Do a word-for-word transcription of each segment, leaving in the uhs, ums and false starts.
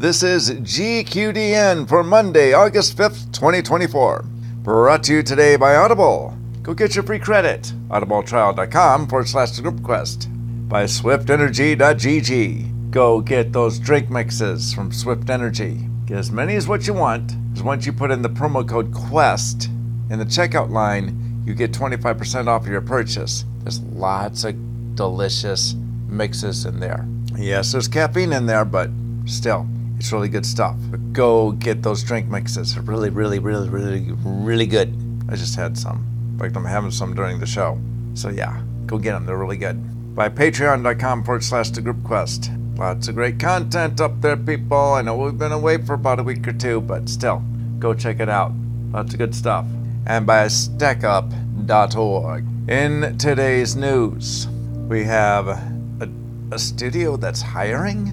This is G Q D N for Monday, August fifth, twenty twenty-four. Brought to you today by Audible. Go get your free credit. audibletrial.com forward slash the group quest. By swift energy dot g g. Go get those drink mixes from Swift Energy. Get as many as what you want, because once you put in the promo code QUEST in the checkout line, you get twenty-five percent off your purchase. There's lots of delicious mixes in there. Yes, there's caffeine in there, but still, it's really good stuff. But go get those drink mixes. They're really, really, really, really, really good. I just had some. In fact, I'm having some during the show. So yeah, go get them. They're really good. By patreon.com forward slash the group quest. Lots of great content up there, people. I know we've been away for about a week or two, but still, go check it out. Lots of good stuff. And by stack up dot org. In today's news, we have a, a studio that's hiring?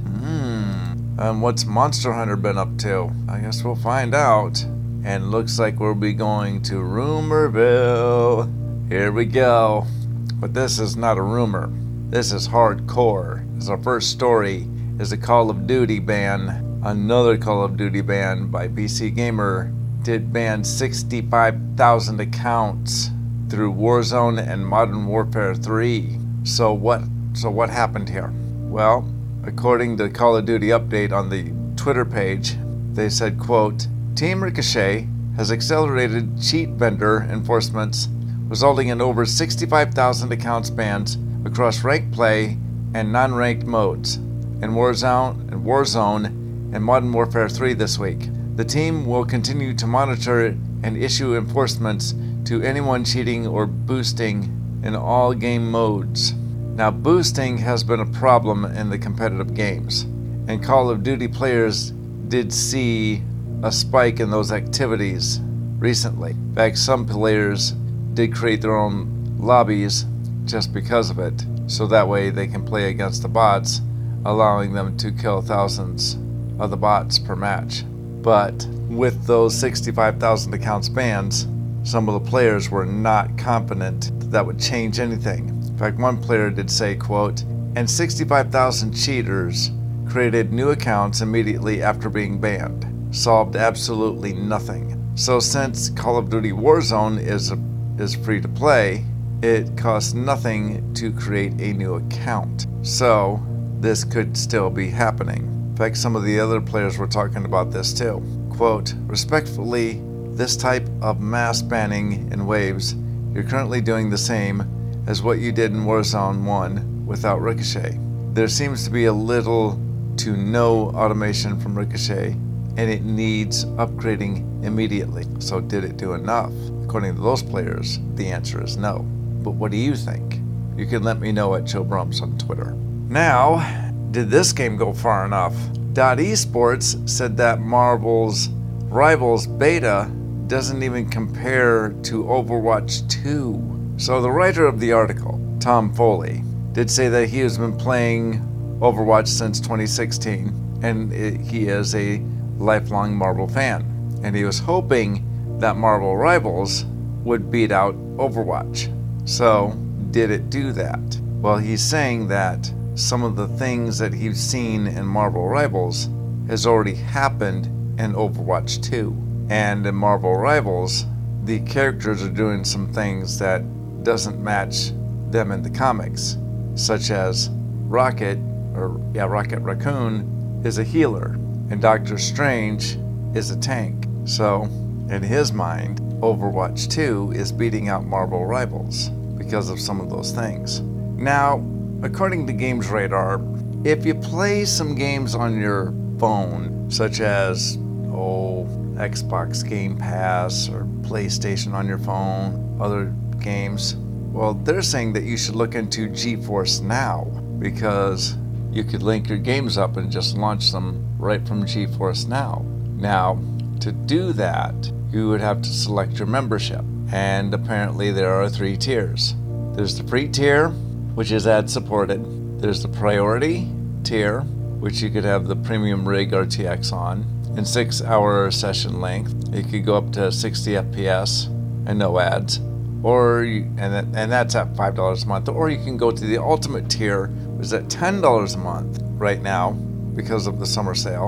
Hmm. Um, what's Monster Hunter been up to? I guess we'll find out. And looks like we'll be going to Rumorville. Here we go. But this is not a rumor. This is hardcore. This is our first story is a Call of Duty ban. Another Call of Duty ban by P C Gamer did ban sixty-five thousand accounts through Warzone and Modern Warfare three. So what so what happened here? Well, according to Call of Duty Update on the Twitter page, they said, quote, Team Ricochet has accelerated cheat vendor enforcements, resulting in over sixty-five thousand accounts banned across ranked play and non-ranked modes in Warzone and Warzone and Modern Warfare three this week. The team will continue to monitor and issue enforcements to anyone cheating or boosting in all game modes. Now, boosting has been a problem in the competitive games, and Call of Duty players did see a spike in those activities recently. In fact, some players did create their own lobbies just because of it, so that way they can play against the bots, allowing them to kill thousands of the bots per match. But with those sixty-five thousand accounts banned, some of the players were not confident that, that would change anything. In fact, one player did say, quote, and sixty-five thousand cheaters created new accounts immediately after being banned. Solved absolutely nothing. So since Call of Duty Warzone is a, is free to play, it costs nothing to create a new account. So this could still be happening. In fact, some of the other players were talking about this too. Quote, respectfully, this type of mass banning in waves, you're currently doing the same as what you did in Warzone one without Ricochet. There seems to be a little to no automation from Ricochet, and it needs upgrading immediately. So did it do enough? According to those players, the answer is no. But what do you think? You can let me know at Joe Brums on Twitter. Now, did this game go far enough? Dot Esports said that Marvel's Rivals beta doesn't even compare to Overwatch two. So the writer of the article, Tom Foley, did say that he has been playing Overwatch since twenty sixteen, and it, he is a lifelong Marvel fan. And he was hoping that Marvel Rivals would beat out Overwatch. So, did it do that? Well, he's saying that some of the things that he's seen in Marvel Rivals has already happened in Overwatch two. And in Marvel Rivals, the characters are doing some things that doesn't match them in the comics, such as Rocket, or yeah, Rocket Raccoon is a healer, and Doctor Strange is a tank. So, in his mind, Overwatch two is beating out Marvel Rivals because of some of those things. Now, according to Games Radar, if you play some games on your phone, such as, oh, Xbox Game Pass or PlayStation on your phone, other games, well, they're saying that you should look into GeForce Now, because you could link your games up and just launch them right from GeForce Now. Now, to do that, you would have to select your membership. And apparently there are three tiers. There's the free tier, which is ad supported. There's the priority tier, which you could have the premium rig R T X on, and six hour session length. It could go up to sixty F P S and no ads. Or you, and, that, and that's at five dollars a month. Or you can go to the ultimate tier, which is at ten dollars a month right now because of the summer sale.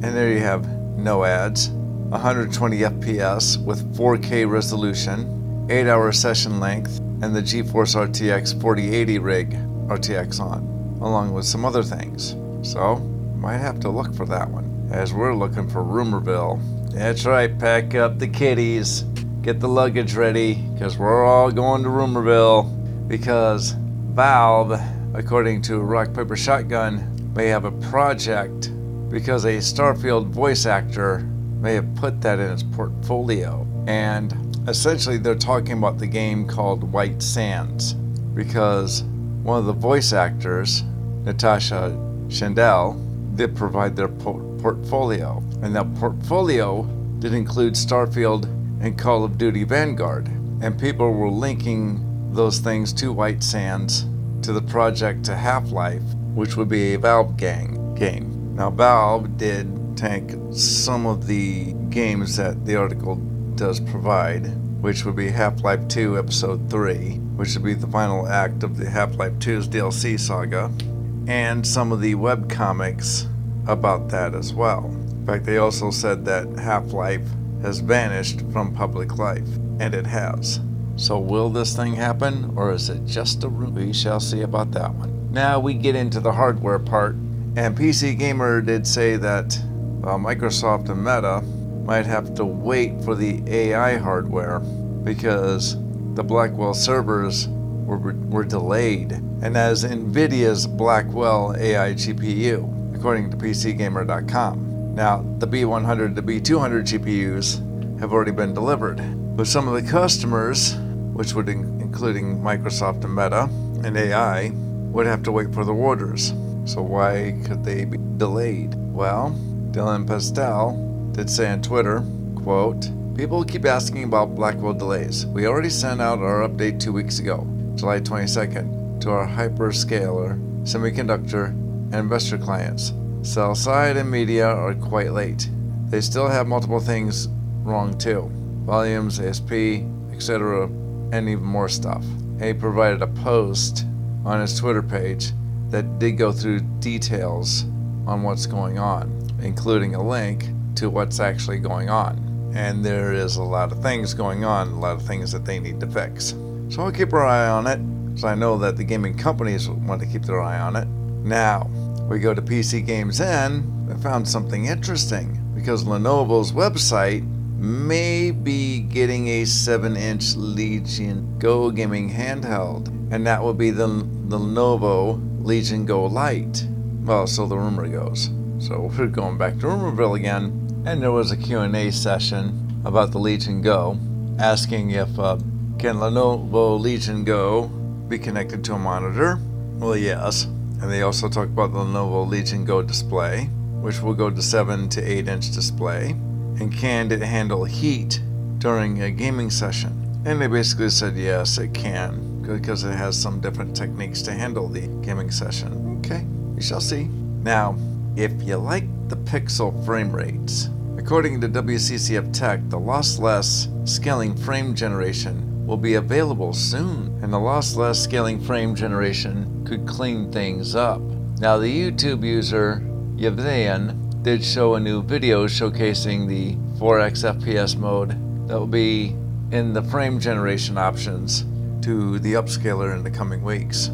And there you have no ads, one hundred twenty F P S with four K resolution, eight hour session length, and the GeForce R T X forty eighty rig R T X on, along with some other things. So, might have to look for that one, as we're looking for Rumorville. That's right, pack up the kitties, get the luggage ready, because we're all going to Rumorville, because Valve, according to Rock Paper Shotgun, may have a project because a Starfield voice actor may have put that in its portfolio. And essentially they're talking about the game called White Sands, because one of the voice actors, Natasha Chandel, did provide their po- portfolio. And that portfolio did include Starfield and Call of Duty Vanguard. And people were linking those things to White Sands, to the project to Half-Life, which would be a Valve gang game. Now, Valve did tank some of the games that the article does provide, which would be Half-Life two Episode three, which would be the final act of the Half-Life two's D L C saga, and some of the webcomics about that as well. In fact, they also said that Half-Life has vanished from public life, and it has. So will this thing happen, or is it just a rumor? We shall see about that one. Now we get into the hardware part, and P C Gamer did say that uh, Microsoft and Meta might have to wait for the A I hardware because the Blackwell servers were, were delayed, and as NVIDIA's Blackwell A I G P U, according to P C Gamer dot com. Now, the B one hundred to B two hundred G P Us have already been delivered, but some of the customers, which would in- including Microsoft and Meta and A I, would have to wait for the orders. So why could they be delayed? Well, Dylan Pastel did say on Twitter, quote, "People keep asking about Blackwell delays. We already sent out our update two weeks ago, July twenty-second, to our hyperscaler, semiconductor, and investor clients. Sell side and media are quite late. They still have multiple things wrong too. Volumes, A S P, et cetera, and even more stuff." He provided a post on his Twitter page that did go through details on what's going on, including a link to what's actually going on. And there is a lot of things going on, a lot of things that they need to fix. So I'll keep our eye on it, because I know that the gaming companies want to keep their eye on it. Now, we go to P C Games N and found something interesting, because Lenovo's website may be getting a seven inch Legion Go gaming handheld, and that will be the, the Lenovo Legion Go Lite. Well, so the rumor goes. So we're going back to Rumorville again, and there was a Q and A session about the Legion Go, asking if uh, can Lenovo Legion Go be connected to a monitor? Well, yes. And they also talk about the Lenovo Legion Go display, which will go to seven to eight inch display, and can it handle heat during a gaming session? And they basically said yes, it can, because it has some different techniques to handle the gaming session. Okay, we shall see. Now, if you like the pixel frame rates, according to W C C F Tech, the lossless scaling frame generation will be available soon, and the lossless scaling frame generation could clean things up. Now, the YouTube user Yevdayan did show a new video showcasing the four X F P S mode that will be in the frame generation options to the upscaler in the coming weeks.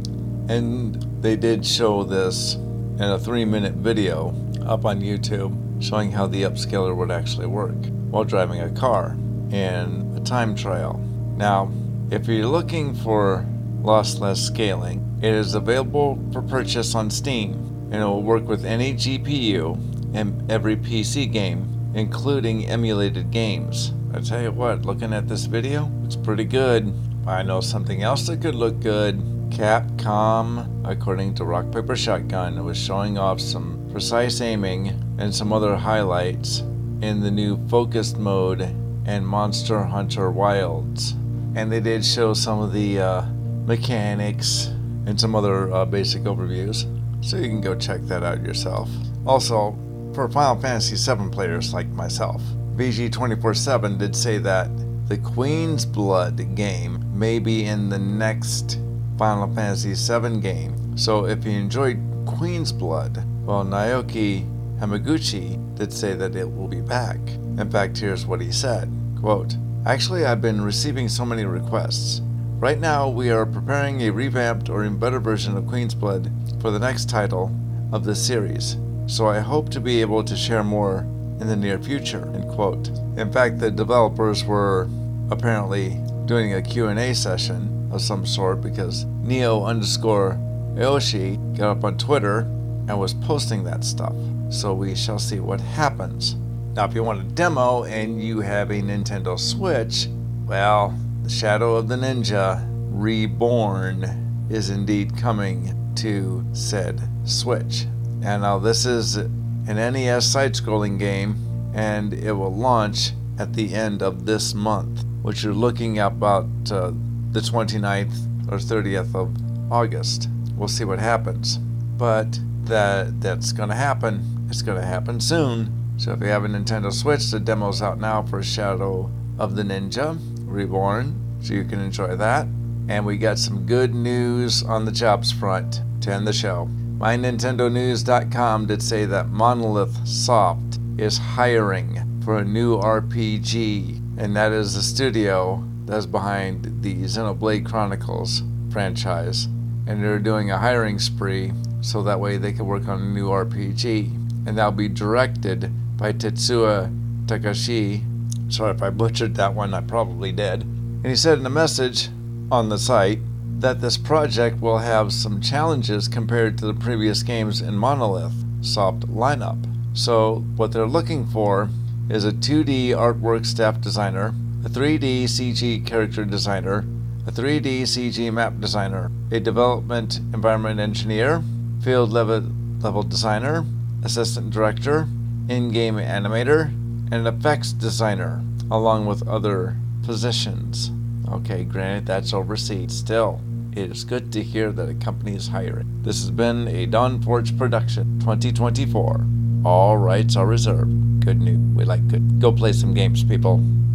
And they did show this in a three minute video up on YouTube showing how the upscaler would actually work while driving a car in a time trial. Now, if you're looking for lossless scaling, it is available for purchase on Steam, and it will work with any G P U and every P C game, including emulated games. I tell you what, looking at this video, it's pretty good. I know something else that could look good. Capcom, according to Rock Paper Shotgun, was showing off some precise aiming and some other highlights in the new focused mode and Monster Hunter Wilds. And they did show some of the uh, mechanics and some other uh, basic overviews, so you can go check that out yourself. Also, for Final Fantasy seven players like myself, V G twenty-four seven did say that the Queen's Blood game may be in the next Final Fantasy seven game. So if you enjoyed Queen's Blood, well, Naoki Hamaguchi did say that it will be back. In fact, here's what he said, quote, "Actually, I've been receiving so many requests. Right now, we are preparing a revamped or even better version of Queen's Blood for the next title of this series, so I hope to be able to share more in the near future," end quote. In fact, the developers were apparently doing a Q and A session of some sort because Neo underscore Aoshi got up on Twitter and was posting that stuff. So we shall see what happens. Now, if you want a demo and you have a Nintendo Switch, well, the Shadow of the Ninja Reborn is indeed coming to said Switch. And now this is an N E S side-scrolling game, and it will launch at the end of this month, which you're looking at about uh, the twenty-ninth or thirtieth of August. We'll see what happens. But that that's going to happen. It's going to happen soon. So if you have a Nintendo Switch, the demo's out now for Shadow of the Ninja Reborn, so you can enjoy that. And we got some good news on the jobs front to end the show. My Nintendo News dot com did say that Monolith Soft is hiring for a new R P G, and that is the studio that's behind the Xenoblade Chronicles franchise. And they're doing a hiring spree so that way they can work on a new R P G. And that'll be directed by Tetsuya Takashi. Sorry if I butchered that one, I probably did. And he said in a message on the site that this project will have some challenges compared to the previous games in Monolith Soft lineup. So what they're looking for is a two D artwork staff designer, a three D C G character designer, a three D C G map designer, a development environment engineer, field level, level designer, assistant director, in-game animator, and an effects designer, along with other positions. Okay, granted, that's overseas. Still, it is good to hear that a company is hiring. This has been a Dawnforge production, twenty twenty-four. All rights are reserved. Good news. We like good. Go play some games, people.